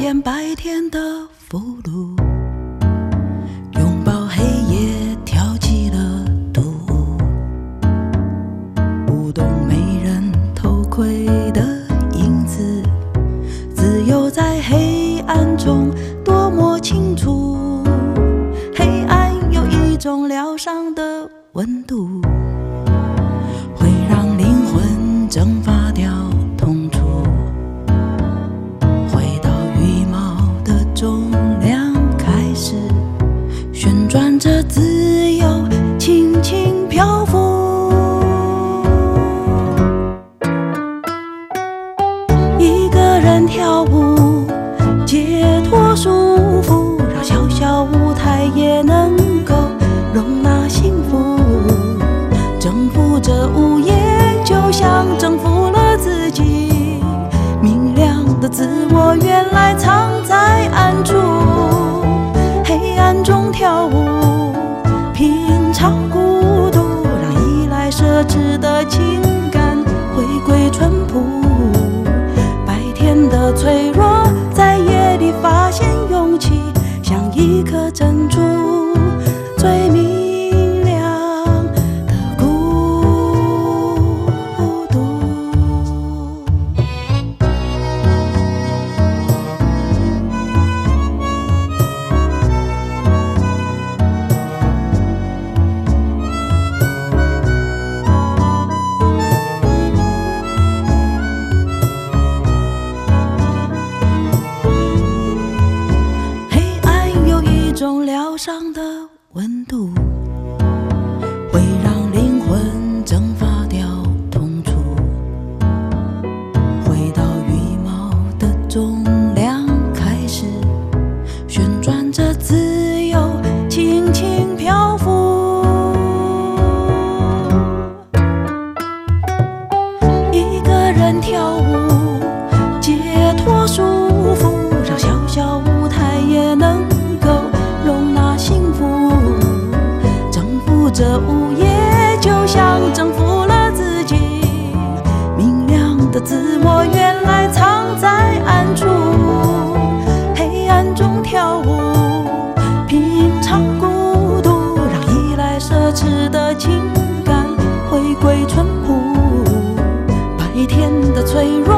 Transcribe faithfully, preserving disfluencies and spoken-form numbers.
点白天的俘虏，拥抱黑夜，挑起了毒雾，舞动没人偷窥的影子，自由在黑暗中多么清楚。黑暗有一种疗伤的温度，会让灵魂蒸发掉痛楚，回到羽毛的重量，开始旋转着自由，轻轻漂浮。一个人跳舞，解脱束缚，让小小舞台也能够容纳幸福。征服这午夜，就像征服了自己。明亮的自我原来藏在暗处，黑暗中跳舞，品尝孤独，让衣来奢侈的情感回归淳朴。白天的脆弱，在夜里发现勇气，像一颗珍珠，最明亮的孤独。黑暗有一种疗伤的温度，会让灵魂蒸发掉痛楚，回到羽毛的重量，开始旋转着自由，轻轻漂浮。一个人跳舞，解脱束缚，让小小舞台也能够容纳幸福。征服这午夜，就像征服了自己。明亮的自我原来藏在暗处，黑暗中跳舞，品尝孤独，让衣来奢侈的情感回归淳朴。白天的脆弱，